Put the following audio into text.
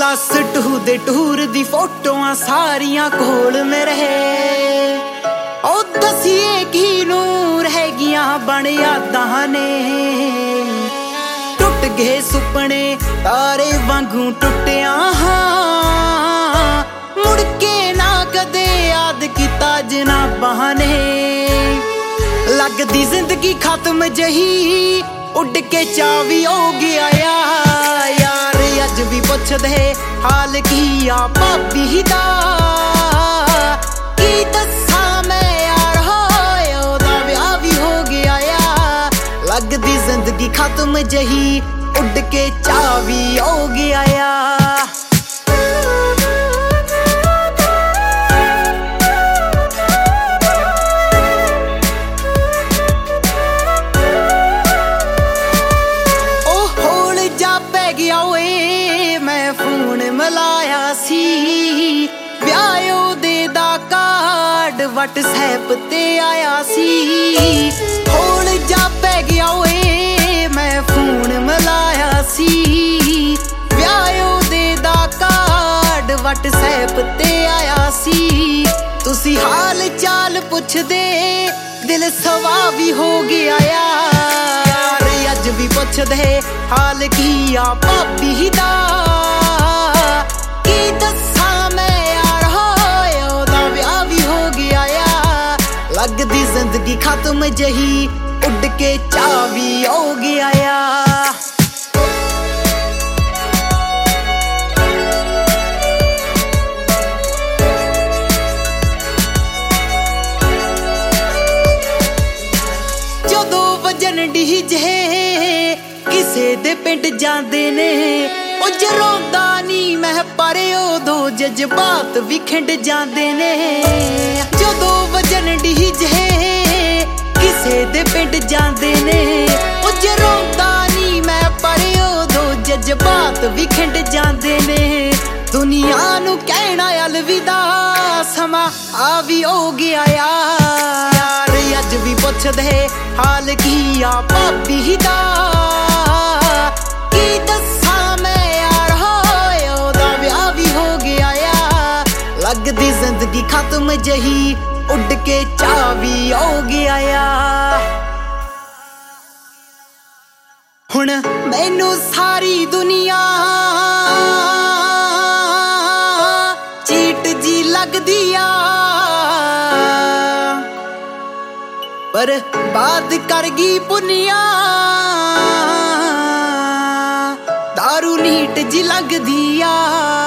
plus 2 ਦੇ tour ਦੀ ਫੋਟੋਆਂ ਸਾਰੀਆਂ ਕੋਲ ਮੇਰੇ ਉਹ ਦਸੀਏ ਕੀ ਨੂਰ ਹੈਗੀਆਂ ਬਣ ਯਾਦਾਂ ਨੇ ਟੁੱਟ ਗਏ ਸੁਪਨੇ ਤਾਰੇ ਵਾਂਗੂ ਟੁੱਟਿਆ ਹਾਂ ਮੁੜ ਕੇ ਨਾ ਕਦੇ ਯਾਦ ਕੀਤਾ ਜਨਾਬਾਂ ਨੇ ਲੱਗਦੀ ਜ਼ਿੰਦਗੀ ਖਤਮ ਜਹੀ ਉੱਡ ਕੇ ਚਾਵੀ ਹੋ ਗਿਆ ਯਾਰ ਅੱਜ ਵੀ ਪੁੱਛਦੇ ਹਾਲ ਕੀ ਆ ਭਾਬੀ ਦਾ ਕੀ ਦੱਸਾਂ ਮੈਂ ਯਾਰ ਹੋਏ ਉਹਦਾ ਵਿਆਹ ਵੀ ਹੋ ਗਿਆ ਲੱਗਦੀ ਜ਼ਿੰਦਗੀ ਖਤਮ ਜਹੀ ਉੱਡ ਕੇ ਚਾਵੀ ਹੋ ਗਿਆ ਮਲਾਇਆ ਸੀ ਵਿਆਹ ਉਹਦੇ ਦਾ ਕਾਰਡ WhatsApp ਤੇ ਆਇਆ ਸੀ ਹੋਲ ਜਾ ਪੈ ਗਿਆ ਓਏ ਮੈਂ ਫੋਨ ਮਲਾਇਆ ਸੀ ਵਿਆਹ ਉਹਦੇ ਦਾ ਕਾਰਡ WhatsApp ਤੇ ਆਇਆ ਸੀ ਤੁਸੀਂ ਹਾਲ ਚਾਲ ਪੁੱਛਦੇ ਦਿਲ ਸਵਾ ਵੀ ਹੋ ਗਿਆ ਯਾਰ ਅੱਜ ਵੀ ਪੁੱਛਦੇ ਹਾਲ ਕੀ ਆ ਭਾਬੀ ਦਾ ਲੱਗਦੀ ਜ਼ਿੰਦਗੀ ਖਤਮ ਜਹੀ ਉੱਡ ਕੇ ਚਾਵੀ ਹੋ ਗਿਆ ਜਦੋਂ ਵਜਨ ਡੀਜੇ ਕਿਸੇ ਦੇ ਪਿੰਡ ਜਾਂਦੇ ਨੇ ਉਹ ਜਰੋਂਦਾ ਨੀ ਮੈਂ ਪਰ ਉਦੋਂ ਜਜ਼ਬਾਤ ਵੀ ਖਿੰਡ ਜਾਂਦੇ ਨੇ ਜਦੋਂ ਵਜਨ ਡੀਜੇ ਕਿਸੇ ਦੇ ਪਿੰਡ ਜਾਂਦੇ ਨੇ ਉਹ ਜਰੋਂਦਾ ਨੀ ਮੈਂ ਪਰ ਉਦੋਂ ਜਜ਼ਬਾਤ ਵੀ ਖਿੰਡ ਜਾਂਦੇ ਨੇ ਦੁਨੀਆ ਨੂੰ ਕਹਿਣਾ ਅਲਵਿਦਾ ਸਮਾਂ ਆ ਵੀ ਹੋ ਗਿਆ ਯਾਰ ਅੱਜ ਵੀ ਪੁੱਛਦੇ ਹਾਲ ਕੀ ਆ ਭਾਬੀ ਦਾ ਲੱਗਦੀ ਜ਼ਿੰਦਗੀ ਖਤਮ ਜਹੀ ਉੱਡ ਕੇ ਚਾਵੀ ਹੋ ਗਿਆ ਹੁਣ ਮੈਨੂੰ ਸਾਰੀ ਦੁਨੀਆ ਚੀਟ ਜੀ ਲੱਗਦੀ ਆ ਪਰ ਬਾਤ ਕਰ ਗਈ ਪੁਨੀਆ ਦਾਰੂ ਨੀਟ ਜੀ ਲੱਗਦੀ ਆ